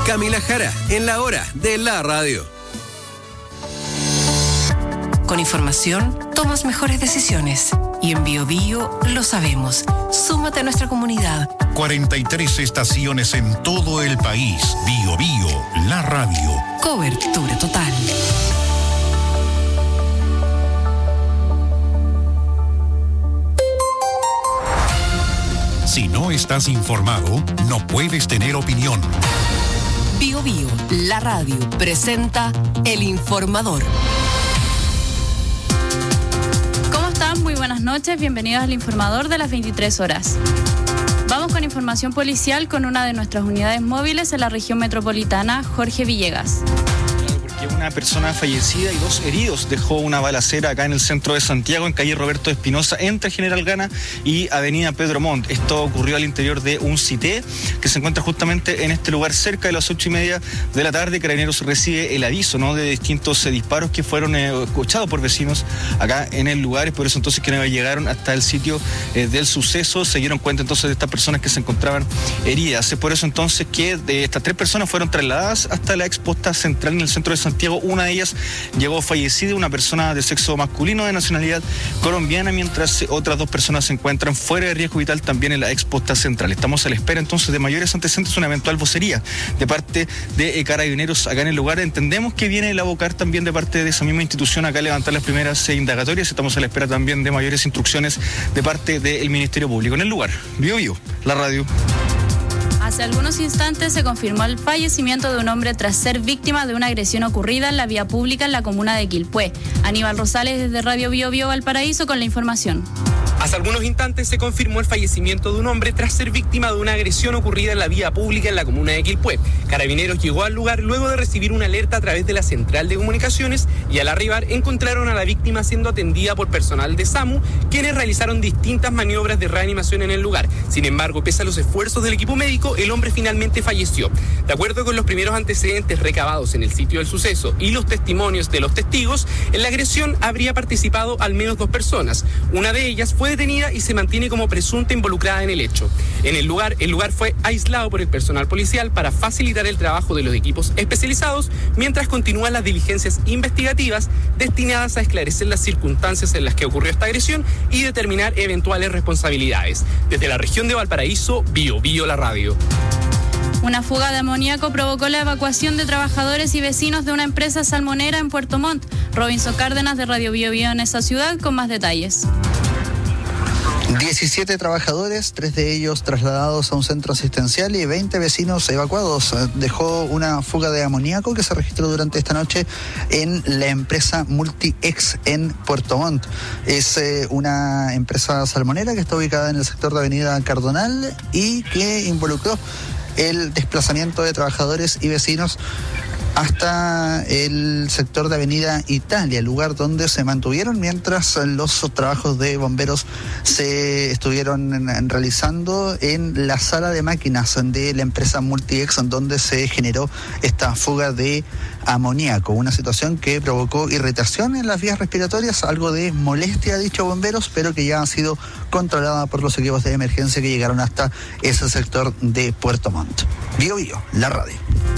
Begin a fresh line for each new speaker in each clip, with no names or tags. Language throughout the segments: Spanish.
Camila Jara, en la hora de la radio.
Con información, tomas mejores decisiones. Y en Bio Bio lo sabemos. Súmate a nuestra comunidad.
43 estaciones en todo el país. Bio Bio, la radio.
Cobertura total.
Si no estás informado, no puedes tener opinión.
Bio Bio, la radio, presenta El Informador.
¿Cómo están? Muy buenas noches, bienvenidos al Informador de las 23 horas. Vamos con información policial con una de nuestras unidades móviles en la región metropolitana, Jorge Villegas.
Una persona fallecida y 2 heridos dejó una balacera acá en el centro de Santiago, en calle Roberto Espinosa, entre General Gana y avenida Pedro Montt. Esto ocurrió al interior de un CITE que se encuentra justamente en este lugar cerca de las 8:30 de la tarde. Carabineros recibe el aviso, ¿no?, de distintos disparos que fueron escuchados por vecinos acá en el lugar. Es por eso entonces que llegaron hasta el sitio del suceso, se dieron cuenta entonces de estas personas que se encontraban heridas. Es por eso entonces que de estas 3 personas fueron trasladadas hasta la exposta central en el centro de Santiago. Una de ellas llegó fallecida, una persona de sexo masculino de nacionalidad colombiana, mientras otras 2 personas se encuentran fuera de riesgo vital también en la exposta central. Estamos a la espera entonces de mayores antecedentes, una eventual vocería de parte de Carabineros acá en el lugar. Entendemos que viene el abocar también de parte de esa misma institución acá a levantar las primeras indagatorias. Estamos a la espera también de mayores instrucciones de parte del Ministerio Público en el lugar. Bio Bio, la radio.
Hace algunos instantes se confirmó el fallecimiento de un hombre tras ser víctima de una agresión ocurrida en la vía pública en la comuna de Quilpué. Aníbal Rosales desde Radio Bio Bio Valparaíso con la información.
Hace algunos instantes se confirmó el fallecimiento de un hombre tras ser víctima de una agresión ocurrida en la vía pública en la comuna de Quilpué. Carabineros llegó al lugar luego de recibir una alerta a través de la central de comunicaciones y al arribar encontraron a la víctima siendo atendida por personal de SAMU, quienes realizaron distintas maniobras de reanimación en el lugar. Sin embargo, pese a los esfuerzos del equipo médico, el hombre finalmente falleció. De acuerdo con los primeros antecedentes recabados en el sitio del suceso y los testimonios de los testigos, en la agresión habría participado al menos 2 personas. Una de ellas fue detenida y se mantiene como presunta involucrada en el hecho. En el lugar fue aislado por el personal policial para facilitar el trabajo de los equipos especializados, mientras continúan las diligencias investigativas destinadas a esclarecer las circunstancias en las que ocurrió esta agresión y determinar eventuales responsabilidades. Desde la región de Valparaíso, Bio Bio la radio.
Una fuga de amoníaco provocó la evacuación de trabajadores y vecinos de una empresa salmonera en Puerto Montt. Robinson Cárdenas de Radio Bio Bio en esa ciudad con más detalles.
17 trabajadores, 3 de ellos trasladados a un centro asistencial y 20 vecinos evacuados. Dejó una fuga de amoníaco que se registró durante esta noche en la empresa Multi-Ex en Puerto Montt. Es una empresa salmonera que está ubicada en el sector de Avenida Cardonal y que involucró el desplazamiento de trabajadores y vecinos hasta el sector de Avenida Italia, lugar donde se mantuvieron mientras los trabajos de bomberos se estuvieron realizando en la sala de máquinas de la empresa Multi-Ex, donde se generó esta fuga de amoníaco, una situación que provocó irritación en las vías respiratorias, algo de molestia a dichos bomberos, pero que ya ha sido controlada por los equipos de emergencia que llegaron hasta ese sector de Puerto Montt. Bio Bio, la radio.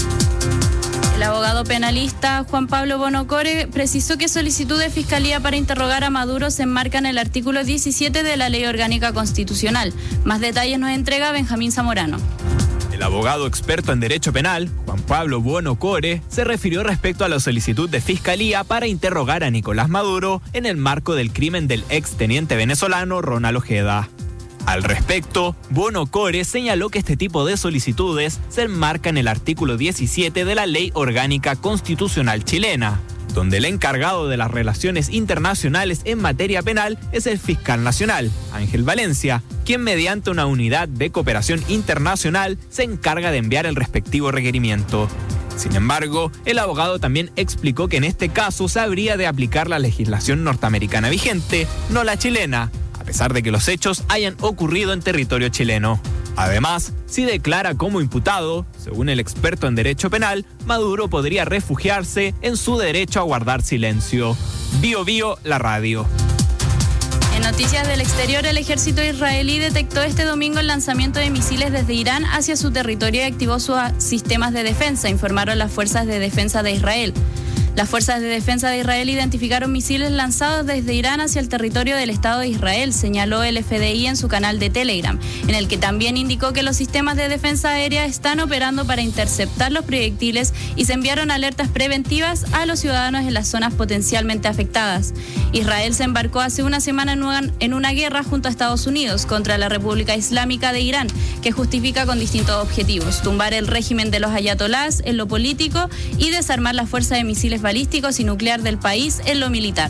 El abogado penalista Juan Pablo Bonocore precisó que solicitud de fiscalía para interrogar a Maduro se enmarca en el artículo 17 de la Ley Orgánica Constitucional. Más detalles nos entrega Benjamín Zamorano.
El abogado experto en derecho penal, Juan Pablo Bonocore, se refirió respecto a la solicitud de fiscalía para interrogar a Nicolás Maduro en el marco del crimen del exteniente venezolano Ronald Ojeda. Al respecto, Bonocore señaló que este tipo de solicitudes se enmarca en el artículo 17 de la Ley Orgánica Constitucional chilena, donde el encargado de las relaciones internacionales en materia penal es el fiscal nacional, Ángel Valencia, quien mediante una unidad de cooperación internacional se encarga de enviar el respectivo requerimiento. Sin embargo, el abogado también explicó que en este caso se habría de aplicar la legislación norteamericana vigente, no la chilena, a pesar de que los hechos hayan ocurrido en territorio chileno. Además, si declara como imputado, según el experto en derecho penal, Maduro podría refugiarse en su derecho a guardar silencio. Bio Bio, la radio.
En noticias del exterior, el ejército israelí detectó este domingo el lanzamiento de misiles desde Irán hacia su territorio y activó sus sistemas de defensa, informaron las fuerzas de defensa de Israel. Las fuerzas de defensa de Israel identificaron misiles lanzados desde Irán hacia el territorio del Estado de Israel, señaló el FDI en su canal de Telegram, en el que también indicó que los sistemas de defensa aérea están operando para interceptar los proyectiles y se enviaron alertas preventivas a los ciudadanos en las zonas potencialmente afectadas. Israel se embarcó hace una semana en una guerra junto a Estados Unidos contra la República Islámica de Irán, que justifica con distintos objetivos: tumbar el régimen de los ayatolás en lo político y desarmar la fuerza de misiles balísticos y nuclear del país en lo militar.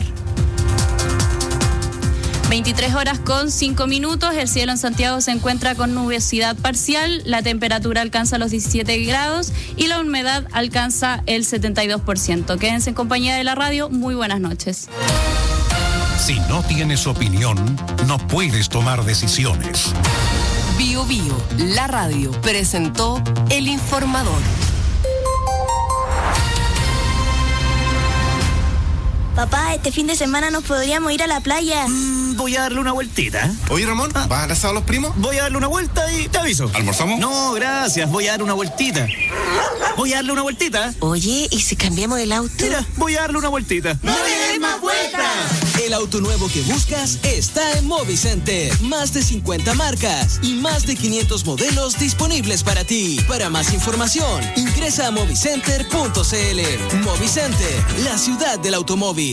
23:05, el cielo en Santiago se encuentra con nubosidad parcial, la temperatura alcanza los 17 grados y la humedad alcanza el 72%. Quédense en compañía de la radio, muy buenas noches.
Si no tienes opinión, no puedes tomar decisiones.
Bio Bio, la radio, presentó El Informador.
Papá, este fin de semana nos podríamos ir a la playa.
Voy a darle una vueltita.
Oye, Ramón, ¿vas al asado a los primos?
Voy a darle una vuelta y te aviso.
¿Almorzamos?
No, gracias, voy a dar una vueltita. Voy a darle una vueltita.
Oye, ¿y si cambiamos el auto?
Mira, voy a darle una vueltita.
¡No le des más vueltas! El auto nuevo que buscas está en Movicenter. Más de 50 marcas y más de 500 modelos disponibles para ti. Para más información, ingresa a movicenter.cl. Movicenter, la ciudad del automóvil.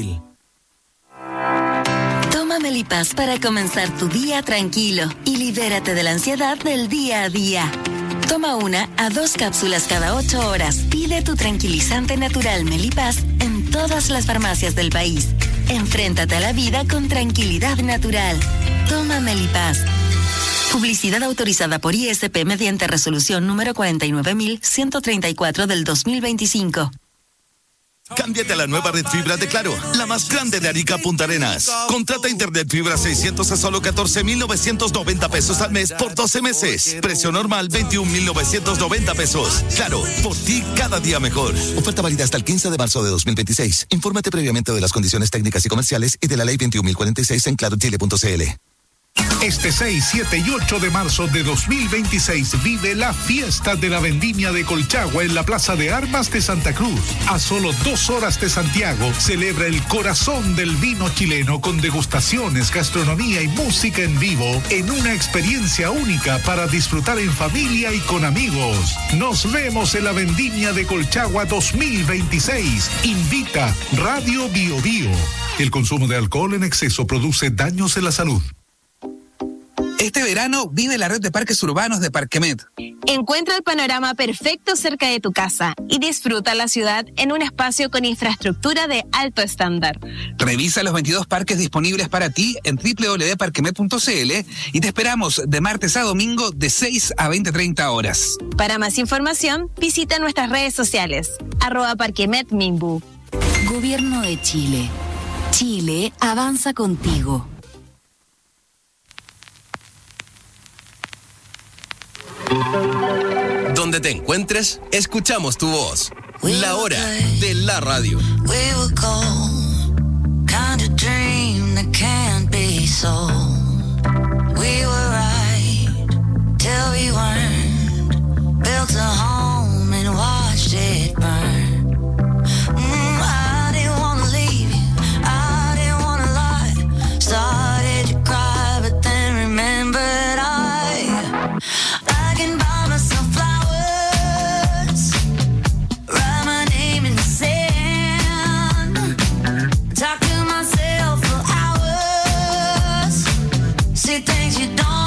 Toma Melipaz para comenzar tu día tranquilo y libérate de la ansiedad del día a día. Toma 1 a 2 cápsulas cada 8 horas. Pide tu tranquilizante natural Melipaz en todas las farmacias del país. Enfréntate a la vida con tranquilidad natural. Toma Melipaz. Publicidad autorizada por ISP mediante resolución número 49.134 del 2025.
Cámbiate a la nueva red fibra de Claro, la más grande de Arica Punta Arenas. Contrata internet fibra 600 a solo 14,990 pesos al mes por 12 meses. Precio normal 21,990 pesos. Claro, por ti cada día mejor. Oferta válida hasta el 15 de marzo de 2026. Infórmate previamente de las condiciones técnicas y comerciales y de la ley 21.046 en clarochile.cl.
Este 6, 7 y 8 de marzo de 2026 vive la fiesta de la vendimia de Colchagua en la Plaza de Armas de Santa Cruz. A solo 2 horas de Santiago, celebra el corazón del vino chileno con degustaciones, gastronomía y música en vivo en una experiencia única para disfrutar en familia y con amigos. Nos vemos en la vendimia de Colchagua 2026. Invita Radio Bio Bio. El consumo de alcohol en exceso produce daños en la salud.
Este verano vive la red de parques urbanos de Parquemet.
Encuentra el panorama perfecto cerca de tu casa y disfruta la ciudad en un espacio con infraestructura de alto estándar.
Revisa los 22 parques disponibles para ti en www.parquemet.cl y te esperamos de martes a domingo de 6 a 20:30 horas.
Para más información, visita nuestras redes sociales, @parquemetminbu.
Gobierno de Chile. Chile avanza contigo.
Donde te encuentres, escuchamos tu voz. La hora de la radio.
We were gold, kind of dream that can't be sold. We were right till we weren't. Built a home and watched it burn. I didn't wanna leave you, I didn't wanna lie. Started to cry, but then remembered I can buy myself flowers, write my name in the sand, talk to myself for hours, say things you don't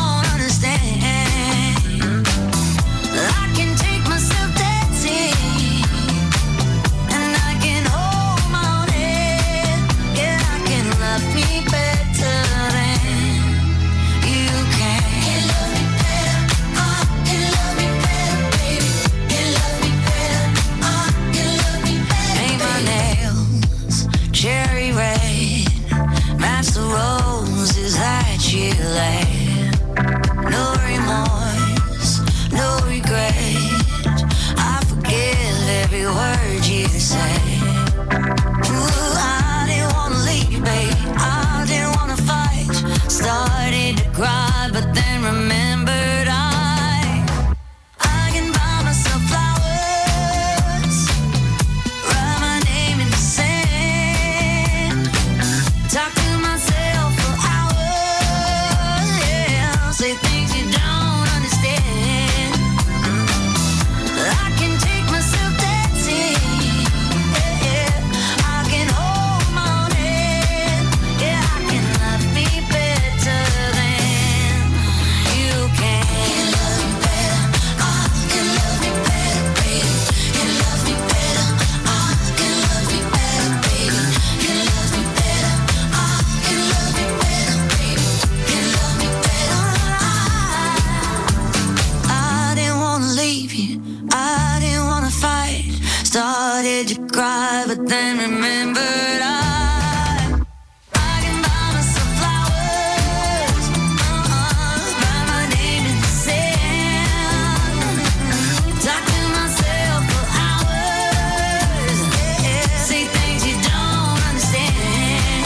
then remembered I can buy myself flowers, write my name in the sand, talk to myself for hours, say things you don't understand.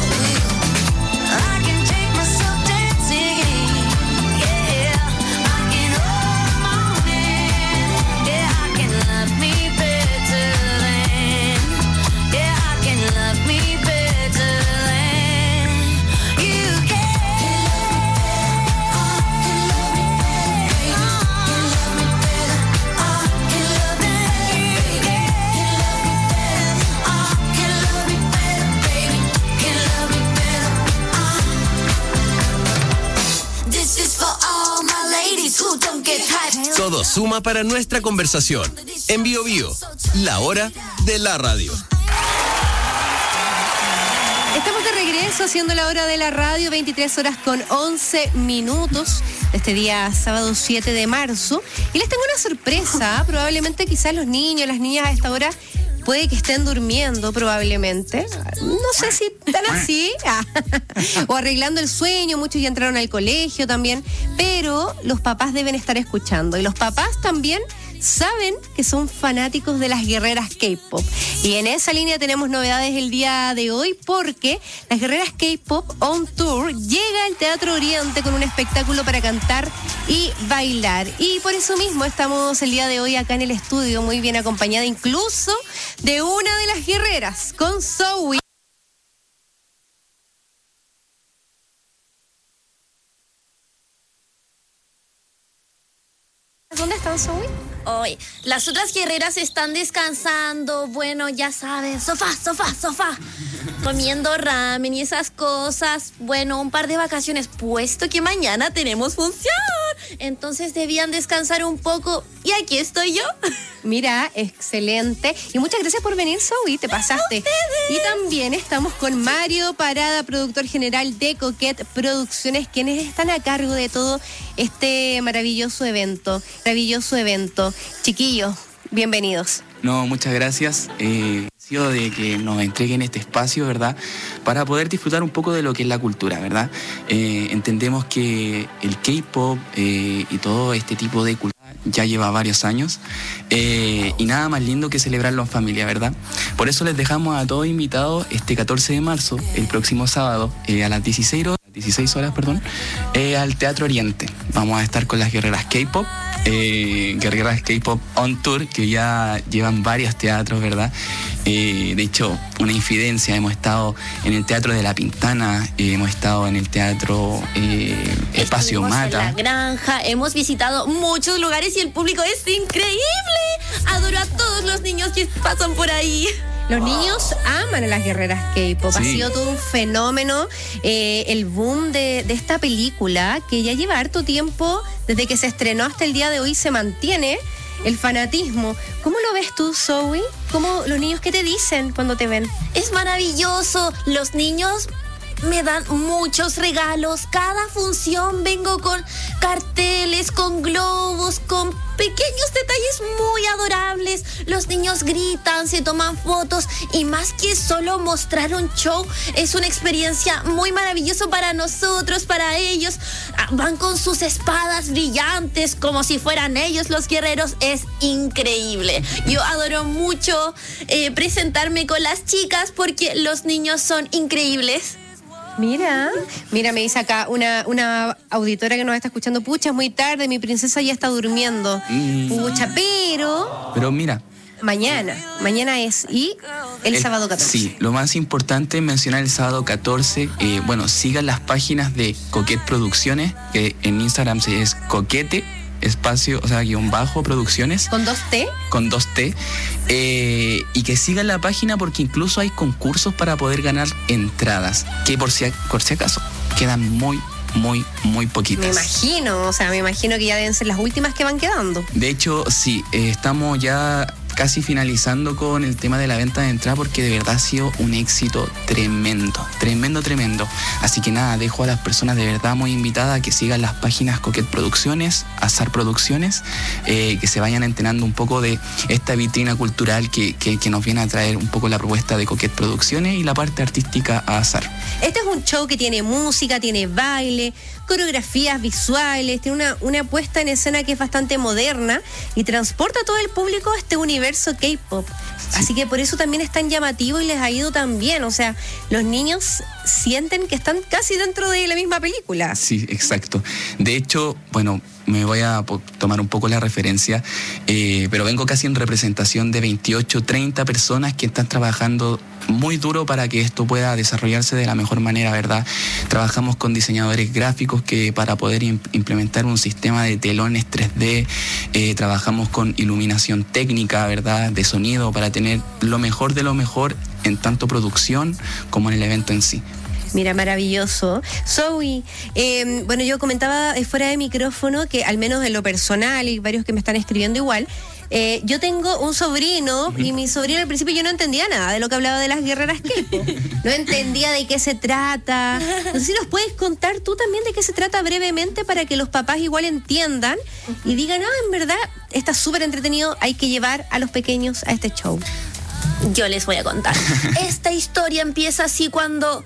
I can take myself dancing, yeah, I can hold my own hand, yeah, I can love me better than, yeah, I can love me better than you can. This is for all my ladies who don't get hyped.
Todo suma para nuestra conversación. En Bio Bio, la hora de la radio.
Estamos de regreso haciendo la hora de la radio, 23 horas con 11 minutos de este día sábado 7 de marzo. Y les tengo una sorpresa, probablemente quizás los niños, las niñas a esta hora puede que estén durmiendo probablemente. No sé si están así. O arreglando el sueño, muchos ya entraron al colegio también. Pero los papás deben estar escuchando. Y los papás también saben que son fanáticos de las guerreras K-pop. Y en esa línea tenemos novedades el día de hoy porque las guerreras K-pop on tour llega al Teatro Oriente con un espectáculo para cantar y bailar. Y por eso mismo estamos el día de hoy acá en el estudio muy bien acompañada incluso de una de las guerreras, con Zoe. ¿Dónde están, Zoe?
Hoy, las otras guerreras están descansando, bueno, ya sabes, sofá, comiendo ramen y esas cosas. Bueno, un par de vacaciones, puesto que mañana tenemos función. Entonces debían descansar un poco y aquí estoy yo.
Mira, excelente. Y muchas gracias por venir, Zoe, te pasaste. Y también estamos con Mario Parada, productor general de Coquette Producciones, quienes están a cargo de todo este maravilloso evento. Chiquillos, bienvenidos.
No, muchas gracias. De que nos entreguen este espacio, ¿verdad? Para poder disfrutar un poco de lo que es la cultura, ¿verdad? Entendemos que el K-pop y todo este tipo de cultura ya lleva varios años y nada más lindo que celebrarlo en familia, ¿verdad? Por eso les dejamos a todos invitados este 14 de marzo, el próximo sábado, a las 16 horas, al Teatro Oriente. Vamos a estar con las guerreras K-pop, guerreras K-pop on tour, que ya llevan varios teatros, ¿verdad? De hecho, una infidencia, hemos estado en el Teatro de la Pintana, hemos estado en el Teatro Espacio Mata.
En la Granja, hemos visitado muchos lugares y el público es increíble. Adoro a todos los niños que pasan por ahí.
Los niños aman a las guerreras K-pop. Sí. Ha sido todo un fenómeno el boom de esta película que ya lleva harto tiempo, desde que se estrenó hasta el día de hoy se mantiene el fanatismo. ¿Cómo lo ves tú, Zoe? ¿Cómo los niños qué te dicen cuando te ven?
Es maravilloso. Los niños me dan muchos regalos. Cada función vengo con carteles, con globos, con pequeños detalles muy adorables. Los niños gritan, se toman fotos y más que solo mostrar un show, es una experiencia muy maravillosa para nosotros, para ellos. Van con sus espadas brillantes como si fueran ellos los guerreros. Es increíble. Yo adoro mucho presentarme con las chicas porque los niños son increíbles.
Mira, me dice acá una auditora que nos está escuchando, pucha, es muy tarde, mi princesa ya está durmiendo. Pucha, pero
mira,
mañana es, y el sábado 14.
Sí, lo más importante es mencionar el sábado 14, sigan las páginas de Coquette Producciones, que en Instagram es Coquete, espacio, _ producciones.
¿Con 2T?
Con 2T. Y que sigan la página porque incluso hay concursos para poder ganar entradas, que por si acaso quedan muy poquitas.
Me imagino que ya deben ser las últimas que van quedando.
De hecho, sí, estamos ya casi finalizando con el tema de la venta de entrada, porque de verdad ha sido un éxito tremendo. Así que nada, dejo a las personas de verdad muy invitadas a que sigan las páginas Coquette Producciones, Azar Producciones, que se vayan enterando un poco de esta vitrina cultural que nos viene a traer un poco la propuesta de Coquette Producciones y la parte artística a Azar.
Este es un show que tiene música, tiene baile, coreografías visuales, tiene una puesta en escena que es bastante moderna y transporta a todo el público a este universo K-pop. Sí. Así que por eso también es tan llamativo y les ha ido tan bien. O sea, los niños sienten que están casi dentro de la misma película.
Sí, exacto. De hecho, bueno, me voy a tomar un poco la referencia, pero vengo casi en representación de 28, 30 personas que están trabajando muy duro para que esto pueda desarrollarse de la mejor manera, ¿verdad? Trabajamos con diseñadores gráficos que para poder implementar un sistema de telones 3D, trabajamos con iluminación técnica, ¿verdad? De sonido para tener lo mejor de lo mejor en tanto producción como en el evento en sí.
Mira, maravilloso. Zoe, bueno, yo comentaba fuera de micrófono que al menos en lo personal, y varios que me están escribiendo igual, yo tengo un sobrino y mi sobrino al principio yo no entendía nada de lo que hablaba de las guerreras K-pop. No entendía de qué se trata. No sé si nos puedes contar tú también de qué se trata brevemente para que los papás igual entiendan y digan, en verdad está súper entretenido, hay que llevar a los pequeños a este show.
Yo les voy a contar. Esta historia empieza así cuando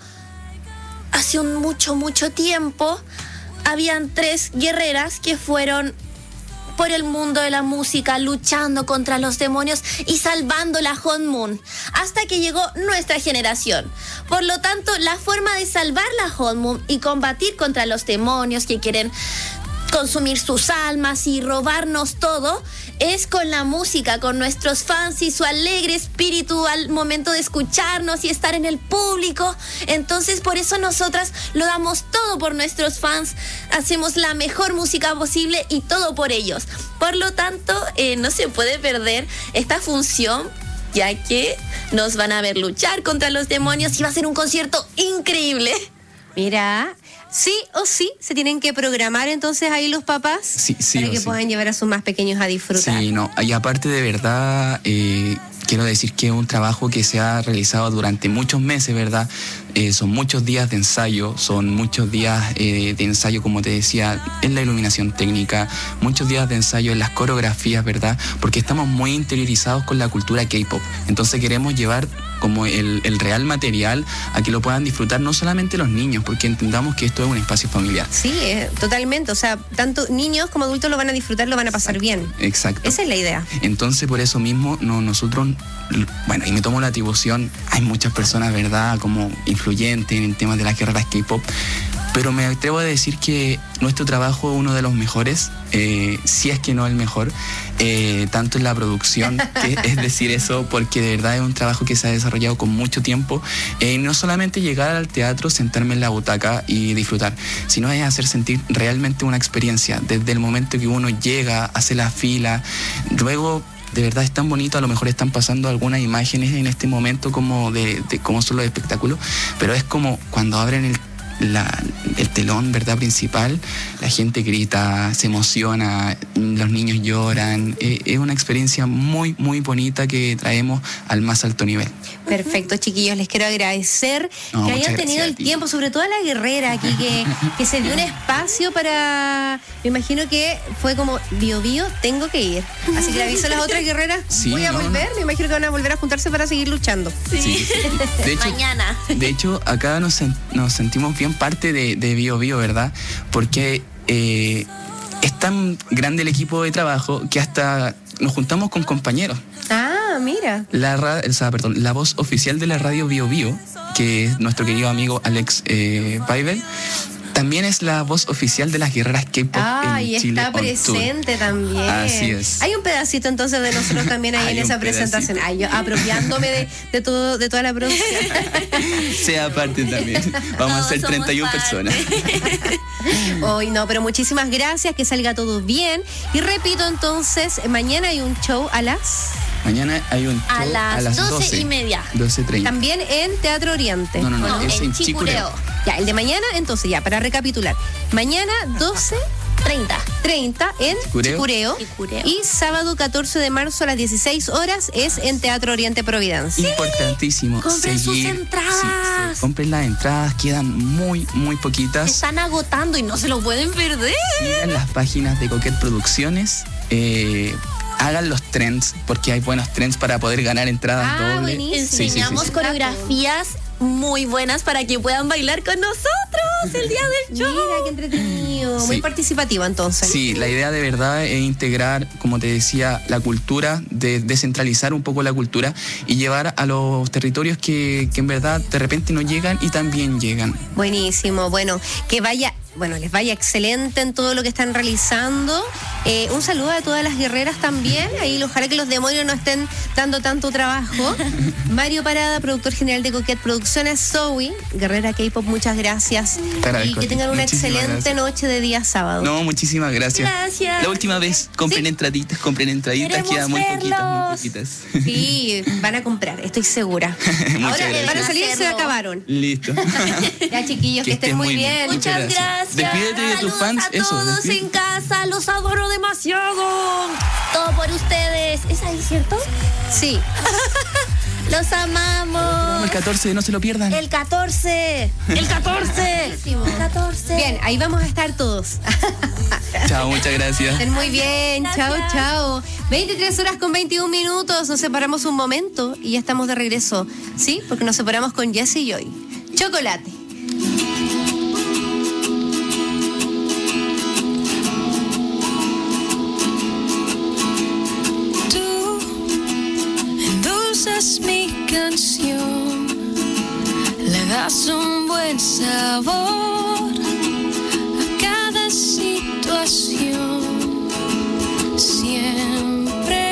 hace mucho tiempo habían 3 guerreras que fueron por el mundo de la música luchando contra los demonios y salvando la Honmun hasta que llegó nuestra generación. Por lo tanto, la forma de salvar la Honmun y combatir contra los demonios que quieren consumir sus almas y robarnos todo es con la música, con nuestros fans y su alegre espíritu al momento de escucharnos y estar en el público. Entonces por eso nosotras lo damos todo por nuestros fans, hacemos la mejor música posible y todo por ellos. Por lo tanto, no se puede perder esta función, ya que nos van a ver luchar contra los demonios y va a ser un concierto increíble.
Mira, sí o sí se tienen que programar entonces ahí los papás para que puedan llevar a sus más pequeños a disfrutar.
Sí, no, y aparte de verdad, quiero decir que es un trabajo que se ha realizado durante muchos meses, ¿verdad? Son muchos días de ensayo, son muchos días de ensayo, como te decía, en la iluminación técnica, muchos días de ensayo en las coreografías, ¿verdad? Porque estamos muy interiorizados con la cultura K-pop. Entonces queremos llevar como el real material a que lo puedan disfrutar no solamente los niños, porque entendamos que esto es un espacio familiar.
Sí, totalmente. O sea, tanto niños como adultos lo van a disfrutar, lo van a pasar bien.
Exacto.
Esa es la idea.
Entonces, por eso mismo, nosotros, bueno, y me tomo la atribución, hay muchas personas, ¿verdad?, como influyentes en temas de las guerreras K-pop, pero me atrevo a decir que nuestro trabajo es uno de los mejores, si es que no el mejor, tanto en la producción, que es decir eso, porque de verdad es un trabajo que se ha desarrollado con mucho tiempo, no solamente llegar al teatro, sentarme en la butaca y disfrutar, sino es hacer sentir realmente una experiencia, desde el momento que uno llega, hace la fila, luego de verdad es tan bonito, a lo mejor están pasando algunas imágenes en este momento como de cómo son los espectáculos, pero es como cuando abren el telón, ¿verdad?, principal, la gente grita, se emociona, los niños lloran, es una experiencia muy bonita que traemos al más alto nivel.
Perfecto, chiquillos, les quiero agradecer que hayan tenido el tiempo, sobre todo a la guerrera aquí, que se dio un espacio para, me imagino que fue como Bio, tengo que ir, así que le aviso a las otras guerreras, voy a volver, me imagino que van a volver a juntarse para seguir luchando.
Sí.
De hecho,
mañana.
De hecho, acá nos sentimos bien parte de Bio, ¿verdad? Porque es tan grande el equipo de trabajo que hasta nos juntamos con compañeros.
Ah, mira.
La voz oficial de la radio Bio, que es nuestro querido amigo Alex Paibel, también es la voz oficial de las guerreras K-pop en Chile.
Está presente también.
Así es.
Hay un pedacito entonces de nosotros también ahí en esa presentación. Yo apropiándome de toda la producción.
Sea parte también. Vamos a ser 31 personas.
Hoy no, pero muchísimas gracias, que salga todo bien. Y repito entonces, mañana hay un show a las...
Mañana hay un show
a las 12:30.
12:30.
También en Teatro Oriente.
No, es en Chicureo.
Ya, el de mañana, entonces ya, para recapitular. Mañana 12
30
en
Chicureo.
Chicureo. Y sábado 14 de marzo a las 16 horas es en Teatro Oriente Providencia.
Importantísimo.
Compren sus entradas.
Sí, compren las entradas, quedan muy poquitas.
Se están agotando y no se lo pueden perder.
Sigan las páginas de Coquette Producciones. Hagan los trends, porque hay buenos trends para poder ganar entradas dobles.
Enseñamos coreografías muy buenas para que puedan bailar con nosotros el día del show.
Mira, qué entretenido. Muy participativo, entonces.
Sí, la idea de verdad es integrar, como te decía, la cultura, de descentralizar un poco la cultura y llevar a los territorios que en verdad de repente no llegan y también llegan.
Buenísimo. Bueno, les vaya excelente en todo lo que están realizando. Un saludo a todas las guerreras también. Ahí ojalá que los demonios no estén dando tanto trabajo. Mario Parada, productor general de Coquette Producciones. Zoe, guerrera K-pop, muchas gracias. Y que tengan una excelente noche de día sábado.
No, muchísimas gracias.
Gracias.
La última vez, compren entraditas, quedan muy poquitas.
Sí, van a comprar, estoy segura. Ahora van a salir y se acabaron.
Listo.
Ya, chiquillos, que estén muy bien.
Muchas gracias.
Despídete de tus fans.
A todos en casa, los adoro demasiado. Todo por ustedes. ¿Es ahí, cierto?
Sí.
Los amamos.
El 14, no se lo pierdan.
El 14. El 14.
Bien, ahí vamos a estar todos.
Chao, muchas gracias.
Estén muy bien. Gracias. Chao. 23 horas con 21 minutos. Nos separamos un momento y ya estamos de regreso. ¿Sí? Porque nos separamos con Jessie y Joy. Chocolate.
Es mi canción, le das un buen sabor a cada situación, siempre.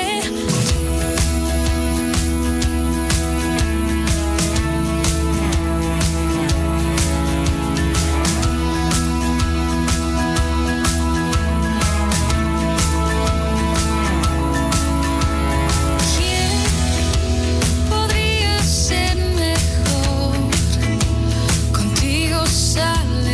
Sal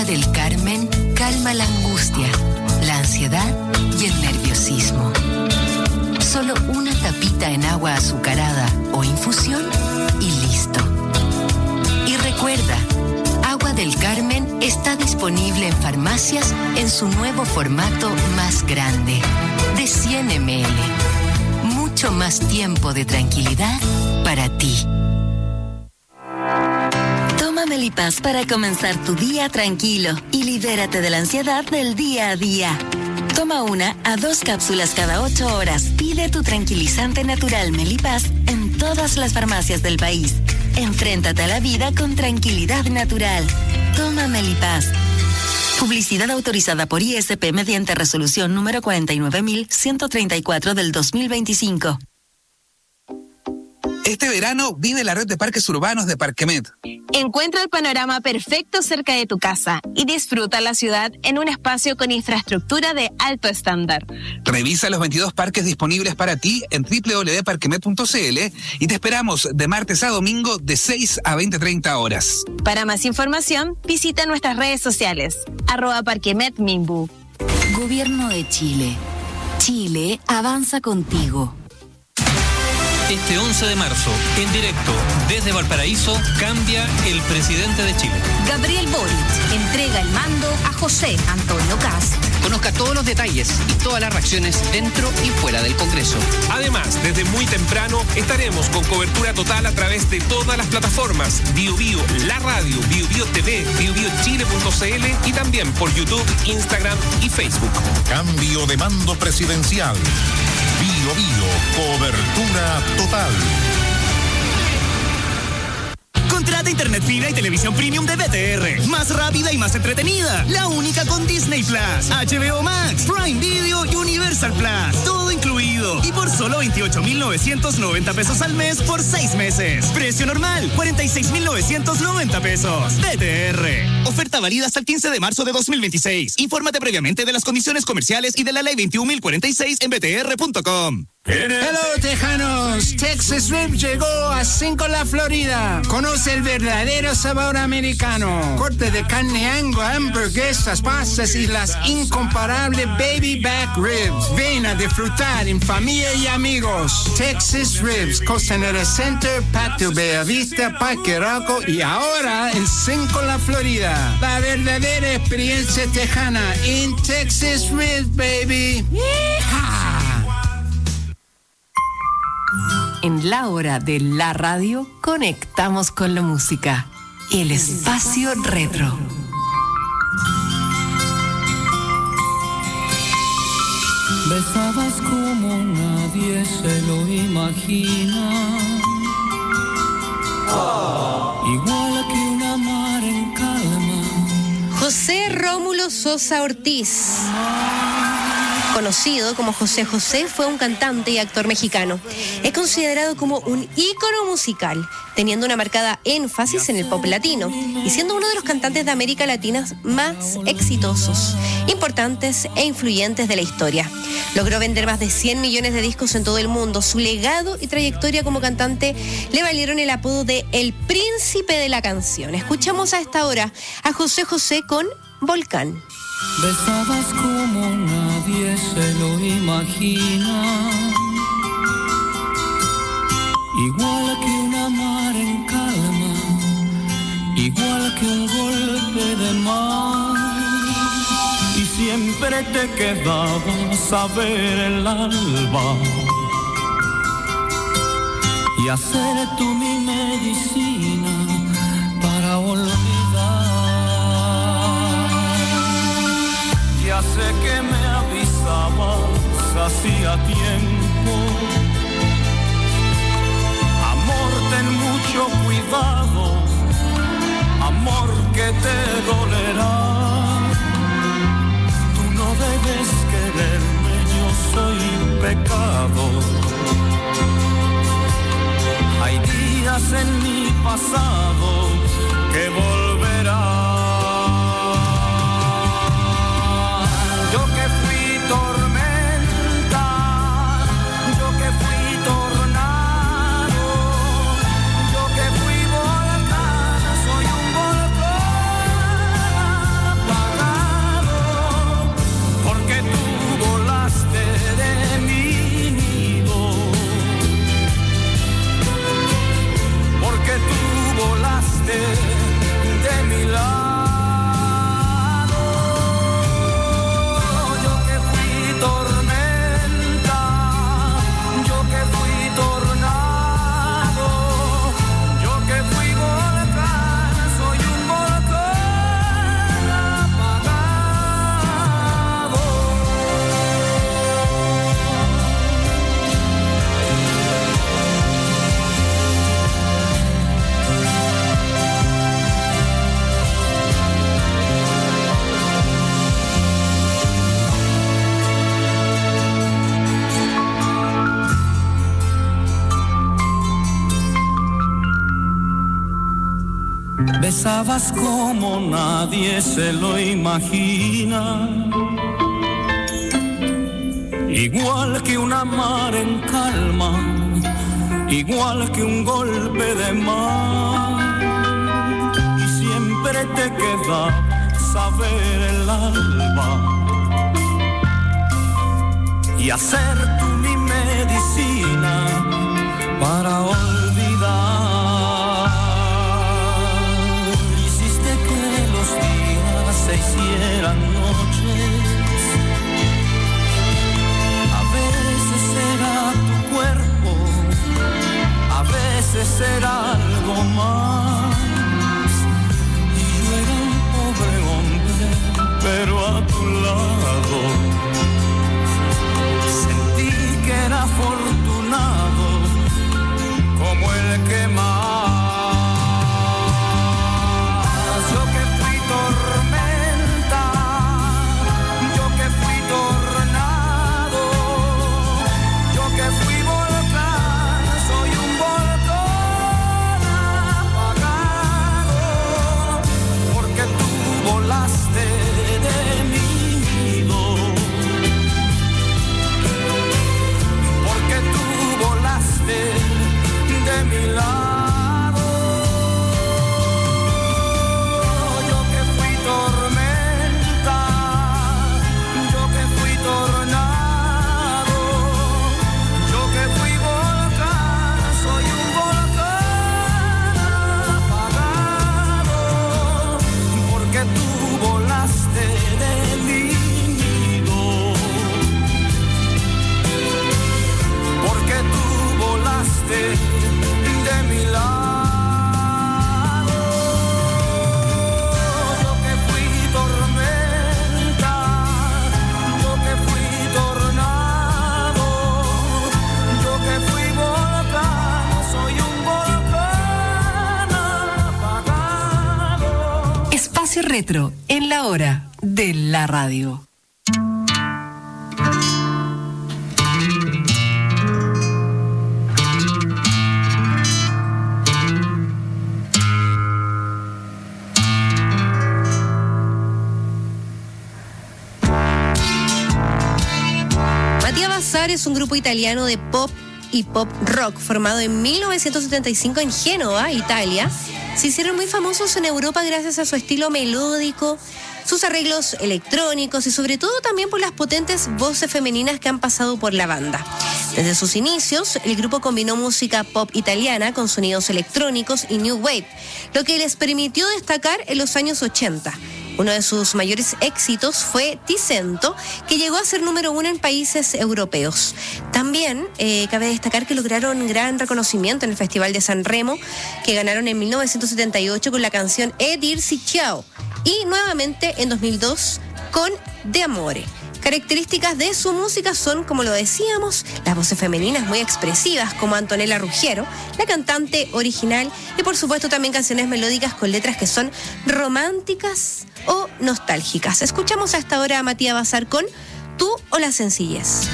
Agua del Carmen calma la angustia, la ansiedad y el nerviosismo. Solo una tapita en agua azucarada o infusión y listo. Y recuerda, Agua del Carmen está disponible en farmacias en su nuevo formato más grande, de 100 ml. Mucho más tiempo de tranquilidad para ti.
Toma Melipaz para comenzar tu día tranquilo y libérate de la ansiedad del día a día. Toma 1 a 2 cápsulas cada 8 horas. Pide tu tranquilizante natural Melipaz en todas las farmacias del país. Enfréntate a la vida con tranquilidad natural. Toma Melipaz. Publicidad autorizada por ISP mediante resolución número 49.134 del 2025.
Este verano vive la red de parques urbanos de Parquemet.
Encuentra el panorama perfecto cerca de tu casa y disfruta la ciudad en un espacio con infraestructura de alto estándar.
Revisa los 22 parques disponibles para ti en www.parquemet.cl y te esperamos de martes a domingo de 6 a 20:30 horas.
Para más información, visita nuestras redes sociales, @parquemetminbu.
Gobierno de Chile. Chile avanza contigo.
Este 11 de marzo, en directo desde Valparaíso, cambia el presidente de Chile.
Gabriel Boric entrega el mando a José Antonio Kast.
Conozca todos los detalles y todas las reacciones dentro y fuera del Congreso.
Además, desde muy temprano estaremos con cobertura total a través de todas las plataformas: BioBio, La Radio, BioBio TV, BioBioChile.cl y también por YouTube, Instagram y Facebook.
Cambio de mando presidencial. BioBio, cobertura total.
Contrata internet fibra y televisión premium de BTR. Más rápida y más entretenida. La única con Disney Plus, HBO Max, Prime Video y Universal Plus. Todo incluido. Y por solo 28.990 pesos al mes por 6 meses. Precio normal, 46.990 pesos. BTR. Oferta válida hasta el 15 de marzo de 2026. Infórmate previamente de las condiciones comerciales y de la ley 21.046 en btr.com.
Hello, tejanos. Texas Rib llegó a 5 La Florida. Conoce el verdadero sabor americano. Corte de carne Angus, hamburguesas, pastas y las incomparables baby back ribs. Ven a disfrutar en familia y amigos. Texas Ribs, Costanera Center, Patio Bellavista, Parque Arauco y ahora en 5 La Florida. La verdadera experiencia tejana en Texas Ribs, baby. ¡Yeehaw!
En la hora de la radio, conectamos con la música. El espacio retro.
Besabas como nadie se lo imagina. Igual que una mar en calma.
José Rómulo Sosa Ortiz, conocido como José José, fue un cantante y actor mexicano. Es considerado como un ícono musical, teniendo una marcada énfasis en el pop latino y siendo uno de los cantantes de América Latina más exitosos, importantes e influyentes de la historia. Logró vender más de 100 millones de discos en todo el mundo. Su legado y trayectoria como cantante le valieron el apodo de El Príncipe de la Canción. Escuchamos a esta hora a José José con Volcán.
Besabas como nadie se lo imagina. Igual que una mar en calma, igual que un golpe de mar. Y siempre te quedabas a ver el alba y hacer tú mi medicina para olvidar. Ya sé que me avisabas hacía tiempo. Amor, ten mucho cuidado, amor que te dolerá. Tú no debes quererme, yo soy pecado. Hay días en mi pasado que volverán. Yo que fui tormenta, yo que fui tornado, yo que fui volcán, soy un volcán Besabas como nadie se lo imagina, igual que una mar en calma, igual que un golpe de mar. Y siempre te queda saber el alba y hacer tú mi medicina para olvidar. Hiciste que los días se hicieran noches. A veces era tu cuerpo, a veces era algo más. Y yo era un pobre hombre, pero a tu lado sentí que era afortunado como el que más. Yo que fui tormenta, yo que fui tornado, yo que fui volcán, soy un volcán apagado, porque tú volaste de mi nido, porque tú volaste de mi lado. Yo que fui tormenta, yo que fui tornado, yo que fui volcán, soy un volcán apagado, porque tú volaste de mi nido, porque tú volaste de mi lado. Yo que fui tormenta, yo que fui tornado, yo que fui volcán, soy un volcán apagado.
Espacio Retro en la hora de la radio.
Mattia Bazar es un grupo italiano de pop y pop rock formado en 1975 en Génova, Italia. Se hicieron muy famosos en Europa gracias a su estilo melódico, sus arreglos electrónicos y sobre todo también por las potentes voces femeninas que han pasado por la banda. Desde sus inicios, el grupo combinó música pop italiana con sonidos electrónicos y new wave, lo que les permitió destacar en los años 80. Uno de sus mayores éxitos fue Ti Sento, que llegó a ser número 1 en países europeos. También cabe destacar que lograron gran reconocimiento en el Festival de San Remo, que ganaron en 1978 con la canción E Dirsi Ciao, y nuevamente en 2002 con De Amore. Características de su música son, como lo decíamos, las voces femeninas muy expresivas como Antonella Ruggiero, la cantante original, y por supuesto también canciones melódicas con letras que son románticas o nostálgicas. Escuchamos a esta hora a Mattia Bazar con Tú o la sencillez.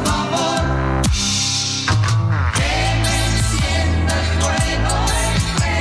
Que me encienda el fuego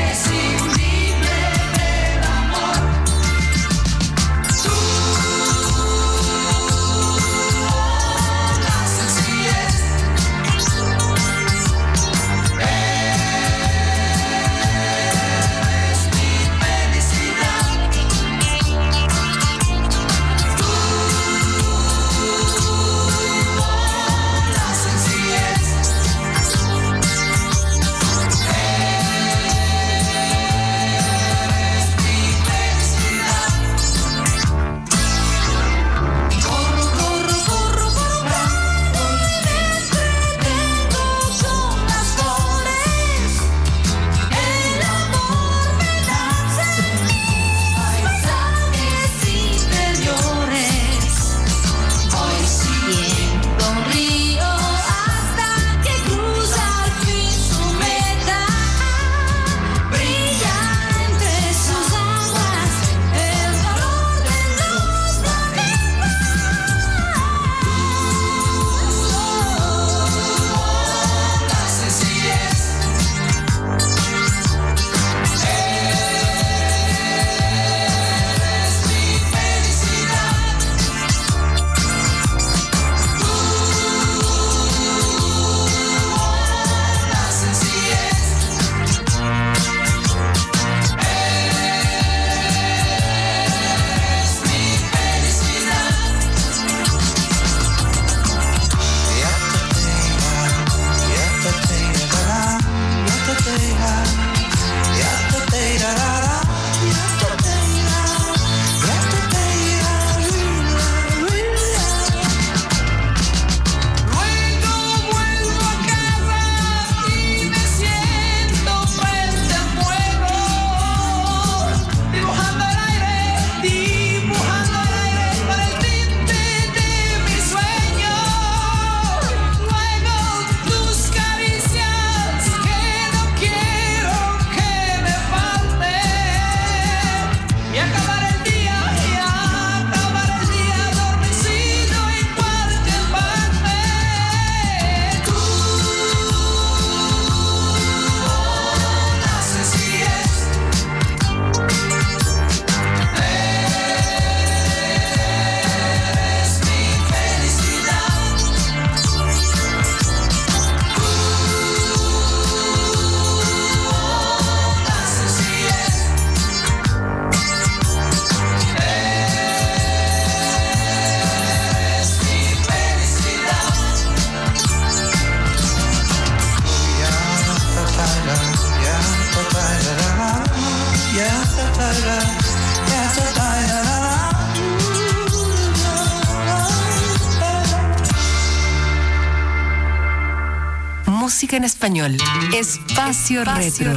Música en español. Espacio Retro.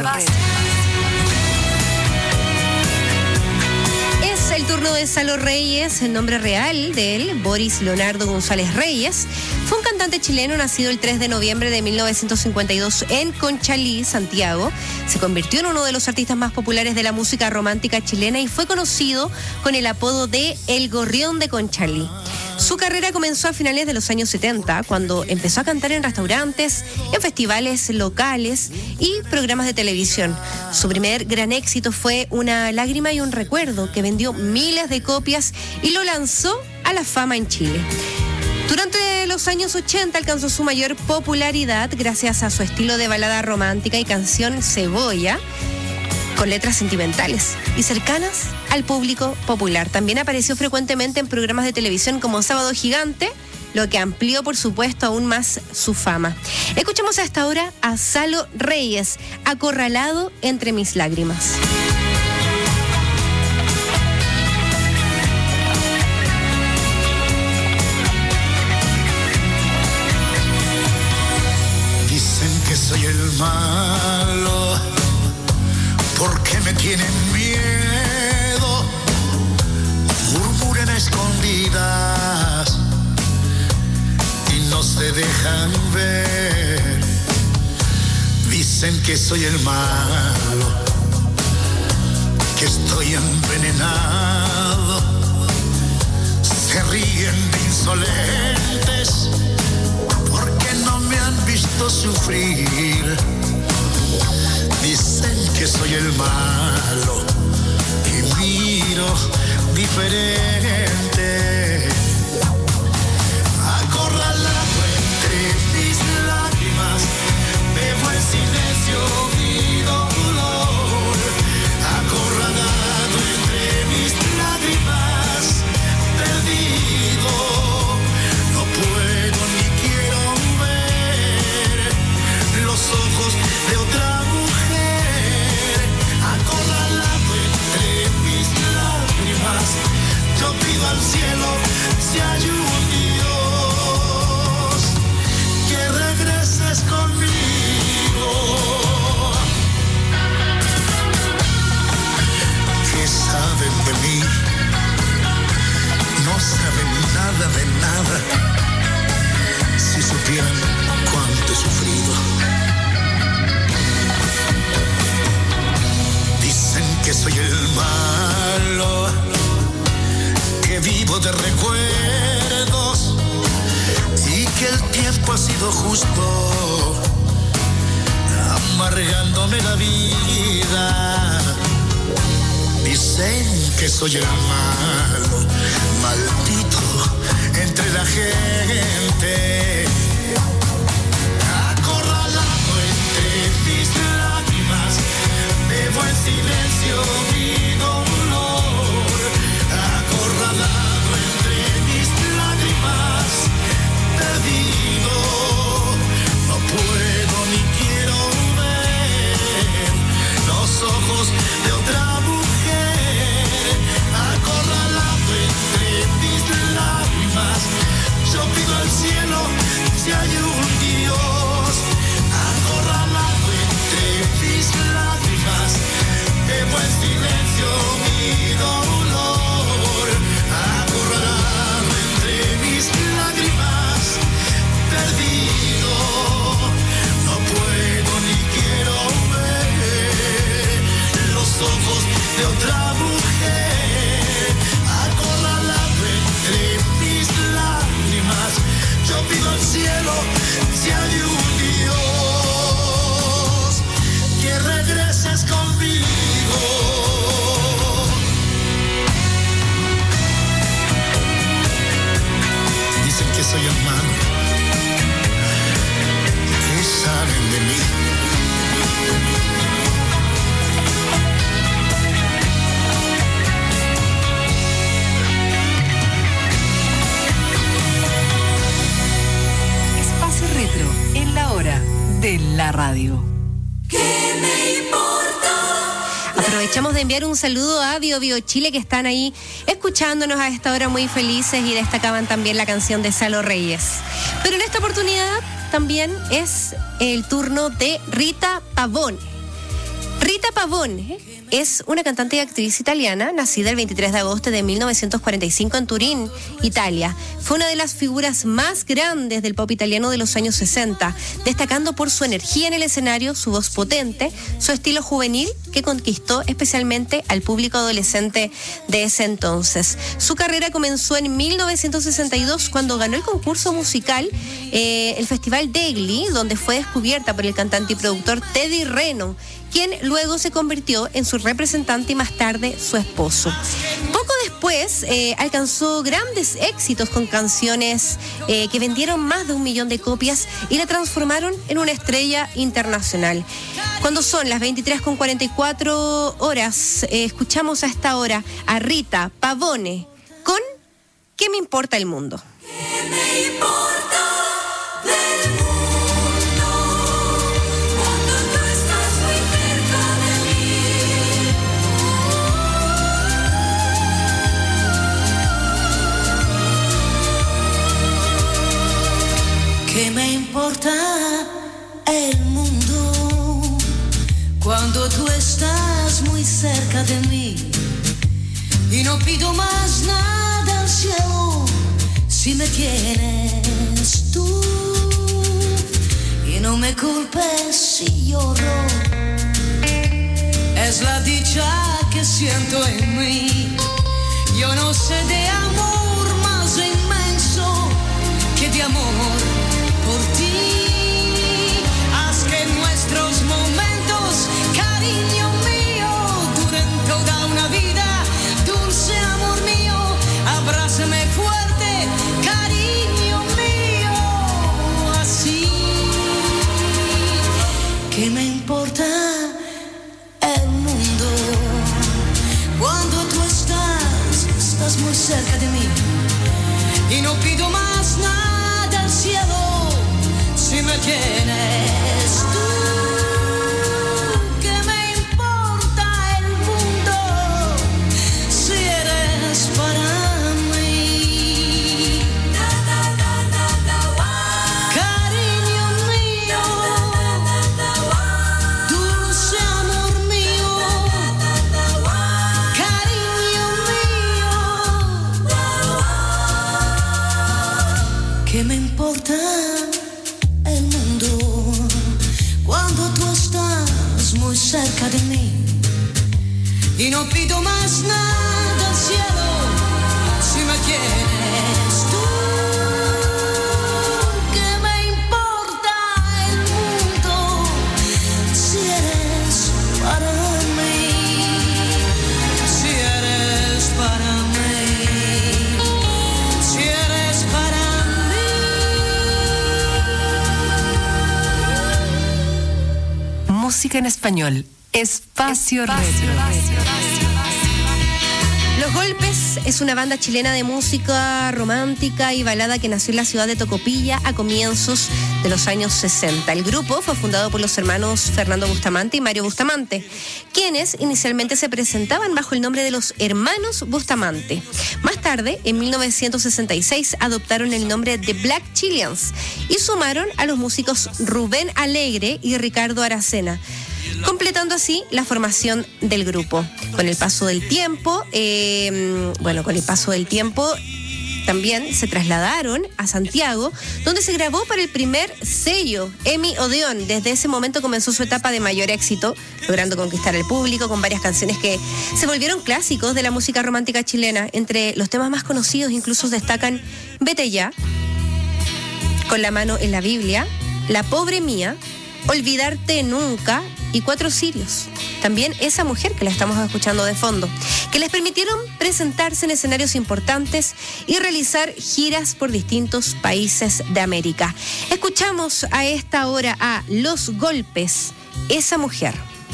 Es el turno de Salo Reyes. El nombre real de él, Boris Leonardo González Reyes, fue un cantante chileno nacido el 3 de noviembre de 1952 en Conchalí, Santiago. Se convirtió en uno de los artistas más populares de la música romántica chilena y fue conocido con el apodo de El Gorrión de Conchalí. Su carrera comenzó a finales de los años 70, cuando empezó a cantar en restaurantes, en festivales locales y programas de televisión. Su primer gran éxito fue Una lágrima y un recuerdo, que vendió miles de copias y lo lanzó a la fama en Chile. Durante los años 80 alcanzó su mayor popularidad gracias a su estilo de balada romántica y canción Cebolla, con letras sentimentales y cercanas al público popular. También apareció frecuentemente en programas de televisión como Sábado Gigante, lo que amplió, por supuesto, aún más su fama. Escuchamos hasta ahora a Salo Reyes, Acorralado entre mis lágrimas.
Dicen que soy el malo, porque me tienen miedo, murmuran a escondidas y no se dejan ver. Dicen que soy el malo, que estoy envenenado, se ríen de insolentes porque no me han visto sufrir. Dicen que soy el malo y miro diferente. Acorralado entre mis lágrimas, bebo en silencio mi dolor. Acorralado entre mis lágrimas, perdido, no puedo ni quiero ver los ojos de otra mujer. Yo pido al cielo si hay un Dios que regreses conmigo. ¿Qué saben de mí? No saben nada de nada. Si supieran cuánto he sufrido. Dicen que soy el malo, que vivo de recuerdos y que el tiempo ha sido justo, amargándome la vida. Dicen que soy el malo, maldito entre la gente, acorralado entre mis lágrimas, bebo en silencio mi dolor. Acorralado entre mis lágrimas, perdido, no puedo ni quiero ver los ojos de otra mujer. Acorralado entre mis lágrimas, yo pido al cielo si hay un Dios. Acorralado entre mis lágrimas, bebo en silencio mi dolor. Acorralado entre mis lágrimas, perdido, no puedo ni quiero ver los ojos de otra mujer. Acorralado entre mis lágrimas, yo pido al cielo si hay un Dios que regreses conmigo. Que soy el malo, ¿qué saben de mí?
Espacio Retro, en la hora de la radio.
¿Qué me importa?
Aprovechamos de enviar un saludo a Bio Bio Chile, que están ahí escuchándonos a esta hora muy felices y destacaban también la canción de Salo Reyes. Pero en esta oportunidad también es el turno de Rita Pavone. Rita Pavone es una cantante y actriz italiana, nacida el 23 de agosto de 1945 en Turín, Italia. Fue una de las figuras más grandes del pop italiano de los años 60, destacando por su energía en el escenario, su voz potente, su estilo juvenil, que conquistó especialmente al público adolescente de ese entonces. Su carrera comenzó en 1962, cuando ganó el concurso musical, el Festival Degli, donde fue descubierta por el cantante y productor Teddy Reno, quien luego se convirtió en su representante y más tarde su esposo. Poco después alcanzó grandes éxitos con canciones que vendieron más de 1 millón de copias y la transformaron en una estrella internacional. Cuando son las 23:44 horas, escuchamos a esta hora a Rita Pavone con ¿Qué me importa el mundo?
¿Qué me importa? ¿Qué me importa el mundo cuando tú estás muy cerca de mí? Y no pido más nada al cielo si me tienes tú. Y no me culpes si lloro, es la dicha que siento en mí. Yo no sé de amor más inmenso que de amor por ti. Haz que nuestros momentos, cariño mío, duren toda una vida. Dulce amor mío, abrázame fuerte, cariño mío, así. ¿Qué me importa el mundo cuando tú estás muy cerca de mí? Y no pido más nada al cielo si me tienes tú. ¿Qué me importa el mundo si eres para mí? Cariño mío, dulce amor mío, cariño mío. ¿Qué me importa el mundo cuando tú estás muy cerca de mí? Y no pido más nada al cielo si me tienes tú. ¿Qué me importa el mundo si eres para mí? Si eres para mí, si eres para
Música en español. Espacio Retro.
Los Golpes es una banda chilena de música romántica y balada que nació en la ciudad de Tocopilla a comienzos de los años 60. El grupo fue fundado por los hermanos Fernando Bustamante y Mario Bustamante, quienes inicialmente se presentaban bajo el nombre de los Hermanos Bustamante. Más tarde, en 1966, adoptaron el nombre de Black Chileans y sumaron a los músicos Rubén Alegre y Ricardo Aracena, completando así la formación del grupo. Con el paso del tiempo, también se trasladaron a Santiago, donde se grabó para el primer sello, EMI Odeón. Desde ese momento comenzó su etapa de mayor éxito, logrando conquistar al público con varias canciones que se volvieron clásicos de la música romántica chilena. Entre los temas más conocidos incluso destacan Vete Ya, Con la mano en la Biblia, La pobre mía, Olvidarte nunca y 4 cirios. También Esa mujer, que la estamos escuchando de fondo, que les permitieron presentarse en escenarios importantes y realizar giras por distintos países de América. Escuchamos a esta hora a Los Golpes, Esa mujer.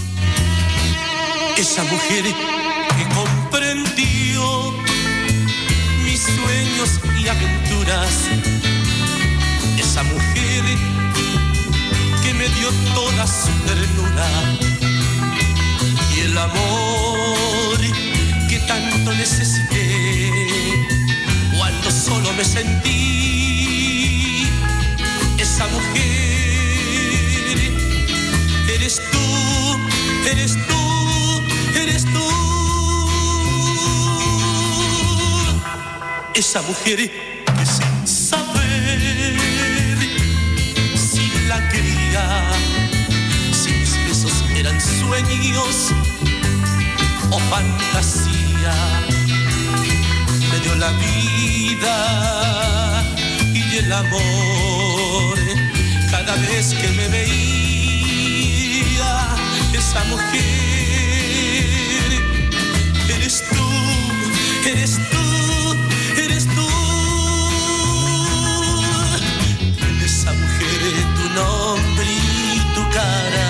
Esa mujer que comprendió mis sueños y aventuras. Esa mujer que me dio toda su ternura y el amor necesité cuando solo me sentí. Esa mujer eres tú, eres tú, eres tú. Esa mujer que sin saber si la quería, si mis besos eran sueños o fantasía, me dio la vida y el amor cada vez que me veía. Esa mujer eres tú, eres tú, eres tú. En esa mujer tu nombre y tu cara,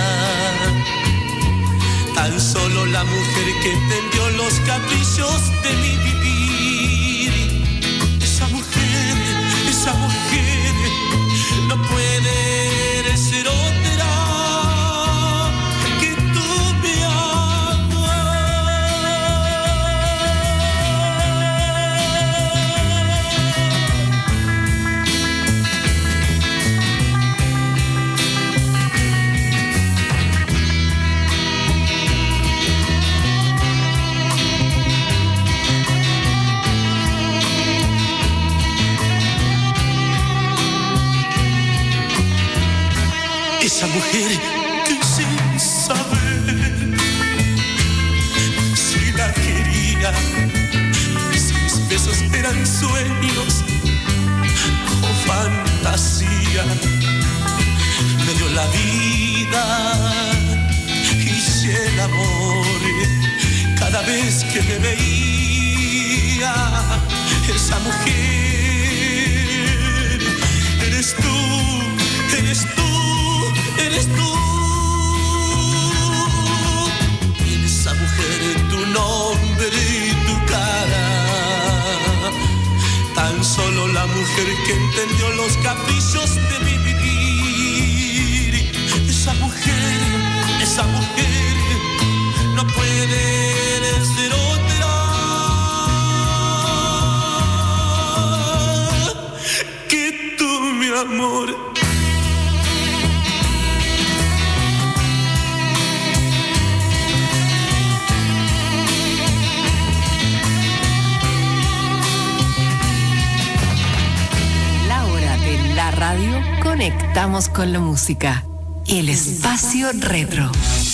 tan solo la mujer que entendió los caprichos de mi vivir. Esa mujer no puede ser otra que tú, mi amor. Esa mujer que sin saber si la quería, si mis besos eran sueños o fantasía, me dio la vida y el amor cada vez que me veía. Esa mujer eres tú, eres tú, eres tú. Y en esa mujer tu nombre y tu cara, tan solo la mujer que entendió los caprichos de mi vivir. Esa mujer no puede ser otra que tú, mi amor.
La radio, conectamos con la música. El espacio retro.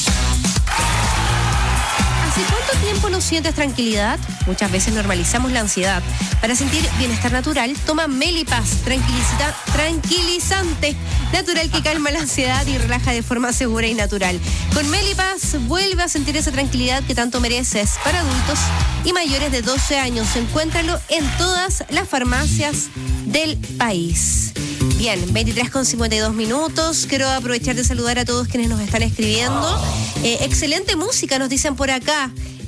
¿Hace cuánto tiempo no sientes tranquilidad? Muchas veces normalizamos la ansiedad. Para sentir bienestar natural, toma Melipaz, tranquilizante natural que calma la ansiedad y relaja de forma segura y natural. Con Melipaz vuelve a sentir esa tranquilidad que tanto mereces. Para adultos y mayores de 12 años, encuéntralo en todas las farmacias del país. Bien, 23:52. Quiero aprovechar de saludar a todos quienes nos están escribiendo. Excelente música, nos dicen por acá.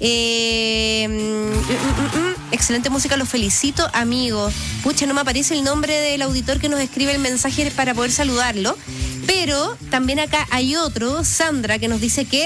Excelente música, los felicito, amigos. Pucha, no me aparece el nombre del auditor que nos escribe el mensaje para poder saludarlo. Pero también acá hay otro, Sandra, que nos dice que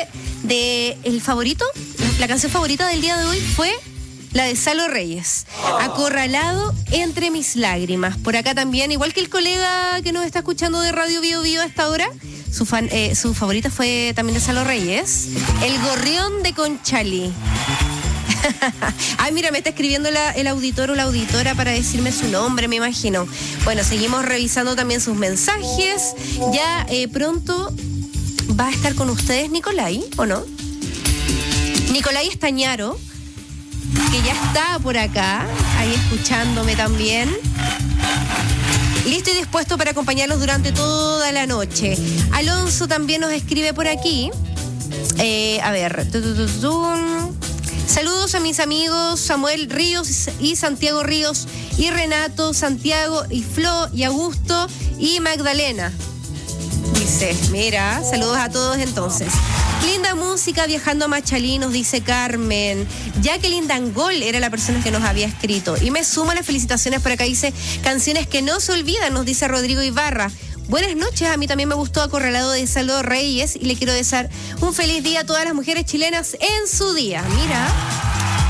la canción favorita del día de hoy fue la de Salo Reyes, Acorralado entre mis lágrimas. Por acá también, igual que el colega que nos está escuchando de Radio Bio Bio a esta hora, su favorita fue también de Salo Reyes, El Gorrión de Conchalí. Ay, mira, me está escribiendo el auditor o la auditora para decirme su nombre, me imagino. Bueno, seguimos revisando también sus mensajes. Ya pronto va a estar con ustedes Nicolai, ¿o no? Nicolai Estañaro, que ya está por acá, ahí escuchándome también. Listo y dispuesto para acompañarlos durante toda la noche. Alonso también nos escribe por aquí. A ver. Saludos a mis amigos Samuel Ríos y Santiago Ríos y Renato, Santiago y Flo y Augusto y Magdalena. Dice, mira, saludos a todos entonces. Linda música viajando a Machalí, nos dice Carmen. Jacqueline Dangol era la persona que nos había escrito. Y me sumo a las felicitaciones por acá, dice canciones que no se olvidan, nos dice Rodrigo Ibarra. Buenas noches, a mí también me gustó Acorralado de Salo Reyes y le quiero desear un feliz día a todas las mujeres chilenas en su día. Mira,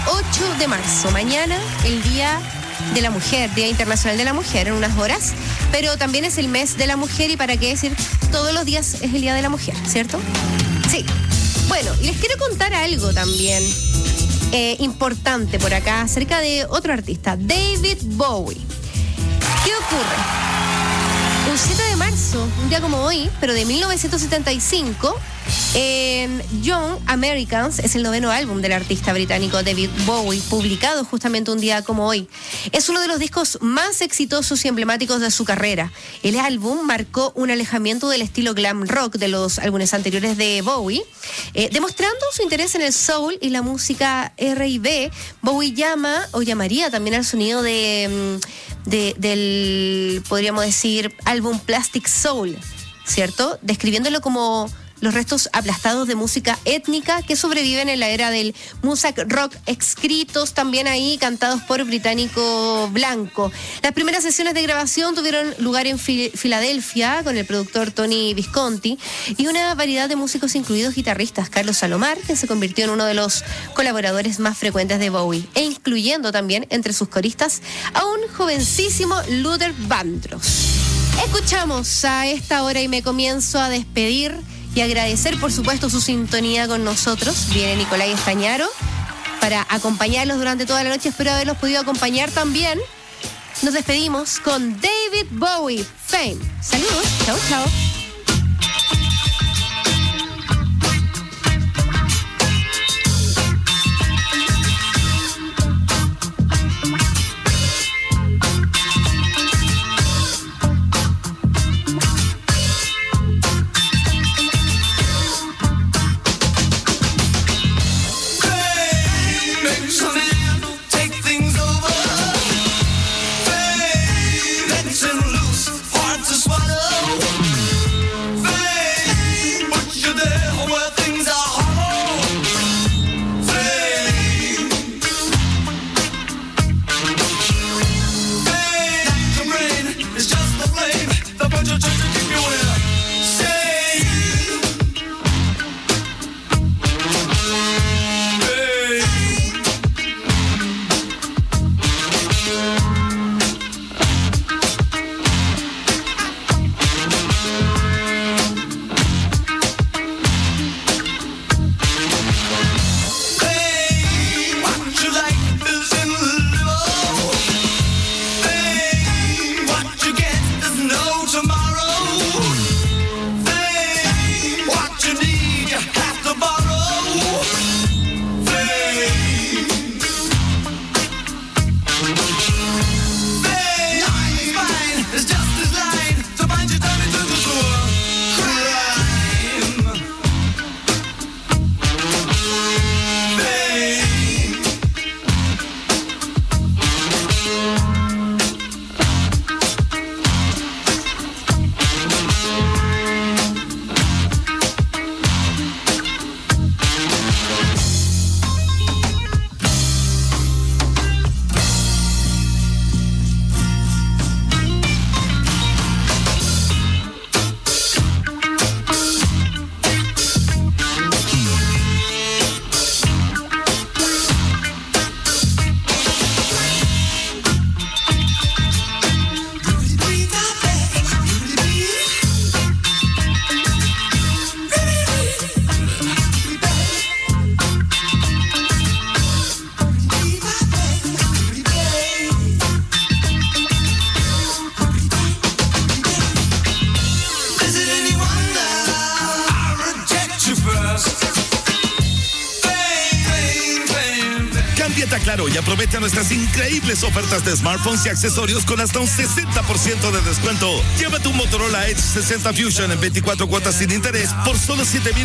8 de marzo. Mañana, el Día de la Mujer, Día Internacional de la Mujer, en unas horas. Pero también es el mes de la mujer, y para qué decir, todos los días es el Día de la Mujer, ¿cierto? Sí. Bueno, y les quiero contar algo también importante por acá acerca de otro artista, David Bowie. ¿Qué ocurre? Un 7 de marzo, un día como hoy, pero de 1975, Young Americans es el 9º álbum del artista británico David Bowie, publicado justamente un día como hoy. Es uno de los discos más exitosos y emblemáticos de su carrera. El álbum marcó un alejamiento del estilo glam rock de los álbumes anteriores de Bowie, demostrando su interés en el soul y la música R&B. Bowie llamaría también al sonido del, podríamos decir, álbum Plastic Soul, ¿cierto? Describiéndolo como los restos aplastados de música étnica que sobreviven en la era del music rock, escritos también ahí, cantados por británico blanco. Las primeras sesiones de grabación tuvieron lugar en Filadelfia con el productor Tony Visconti y una variedad de músicos, incluidos guitarristas, Carlos Salomar, que se convirtió en uno de los colaboradores más frecuentes de Bowie, e incluyendo también entre sus coristas a un jovencísimo Luther Vandross. Escuchamos a esta hora y me comienzo a despedir y agradecer, por supuesto, su sintonía con nosotros. Viene Nicolai Estañaro para acompañarlos durante toda la noche. Espero haberlos podido acompañar también. Nos despedimos con David Bowie, Fame. Saludos, chao, chao.
Claro, y aprovecha nuestras increíbles ofertas de smartphones y accesorios con hasta un 60% de descuento. Llévate un Motorola Edge 60 Fusion en 24 cuotas sin interés por solo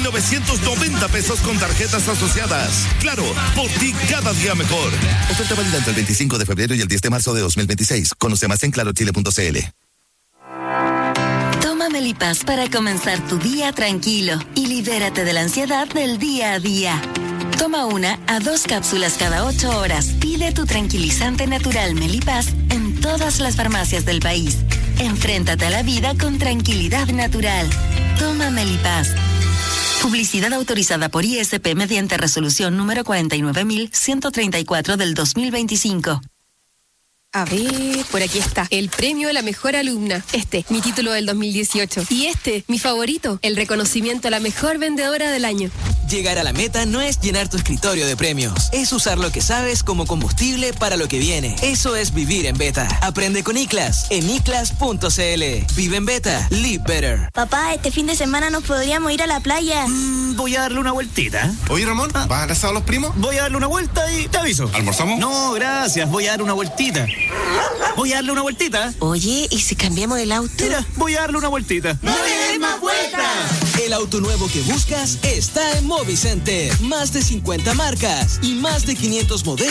7,990 pesos con tarjetas asociadas. Claro, por ti cada día mejor. Oferta válida entre el 25 de febrero y el 10 de marzo de 2026. Conoce más en clarochile.cl.
Toma Melipaz para comenzar tu día tranquilo y libérate de la ansiedad del día a día. Toma 1 a 2 cápsulas cada 8 horas. Pide tu tranquilizante natural Melipaz en todas las farmacias del país. Enfréntate a la vida con tranquilidad natural. Toma Melipaz. Publicidad autorizada por ISP mediante resolución número 49.134 del 2025.
A ver, por aquí está. El premio a la mejor alumna. Este, mi título del 2018. Y este, mi favorito, el reconocimiento a la mejor vendedora del año.
Llegar a la meta no es llenar tu escritorio de premios. Es usar lo que sabes como combustible para lo que viene. Eso es vivir en beta. Aprende con ICLAS en iclas.cl. Vive en beta. Live better.
Papá, este fin de semana nos podríamos ir a la playa.
Voy a darle una vueltita.
Oye, Ramón, ¿vas a casar a los primos?
Voy a darle una vuelta y te aviso.
¿Almorzamos?
No, gracias. Voy a dar una vueltita. Voy a darle una vueltita.
Oye, ¿y si cambiamos el auto?
Mira, voy a darle una vueltita.
¡No le des más vueltas!
El auto nuevo que buscas está en Movicenter. Más de 50 marcas y más de 500 modelos.